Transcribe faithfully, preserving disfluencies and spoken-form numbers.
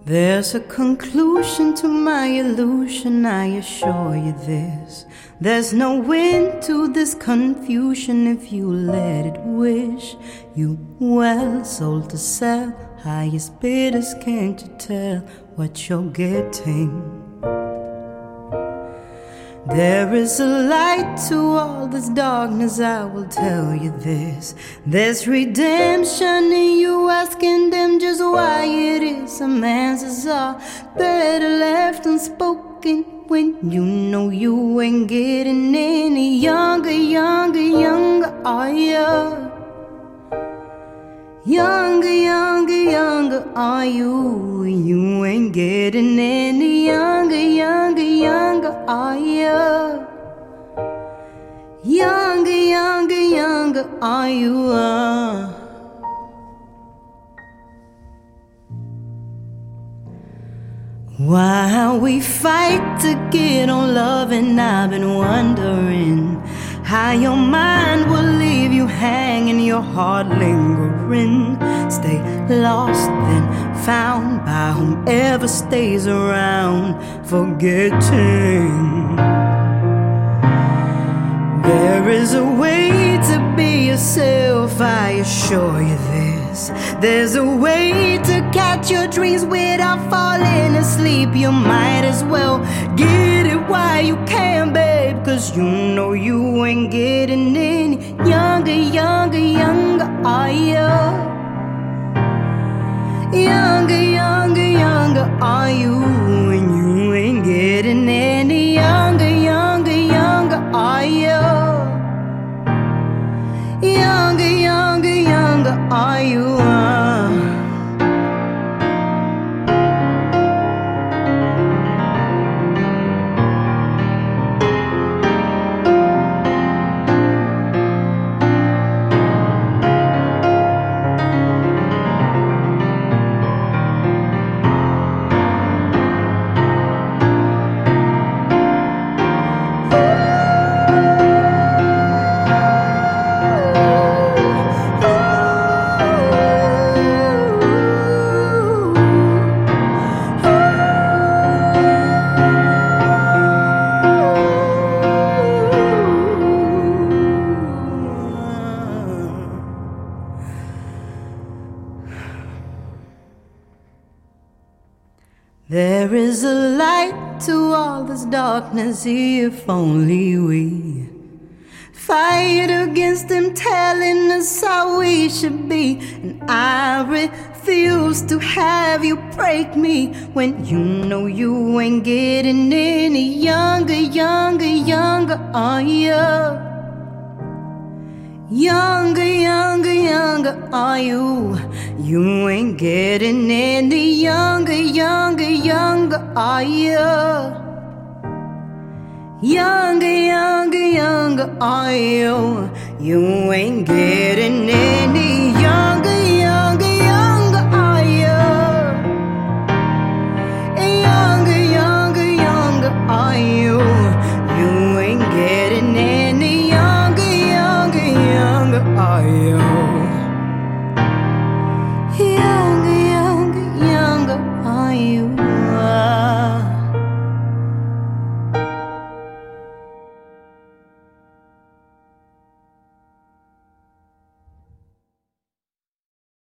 There's a conclusion to my illusion, I assure you this. There's no end to this confusion if you let it wish you well. Sold to sell, highest bidders, can't you tell what you're getting? There is a light to all this darkness, I will tell you this. There's redemption in you asking them just why it is. Some answers are better left unspoken when you know you ain't getting any younger, younger, younger, are you? Younger, younger, younger, are you? You ain't getting any younger, younger, younger, are you? Younger, younger, younger, are you? Uh. While we fight to get on love, and I've been wondering how your mind will leave you hanging, your heart lingering. Stay lost, then found by whomever stays around, forgetting. There is a way to be yourself, I assure you this. There's a way to catch your dreams without falling asleep. You might as well get it while you can, babe, 'cause you know you ain't getting any younger, younger, younger, are you? Younger, younger, younger, are you? And you ain't getting any younger, younger, younger, are you? Younger, younger, younger, are you? Uh. There is a light to all this darkness, if only we fight against them telling us how we should be. And I refuse to have you break me when you know you ain't getting any younger, younger, younger, are you? Younger, younger, younger, are you? You ain't getting any younger, younger, younger, are you? Younger, younger, younger, are you? You ain't getting any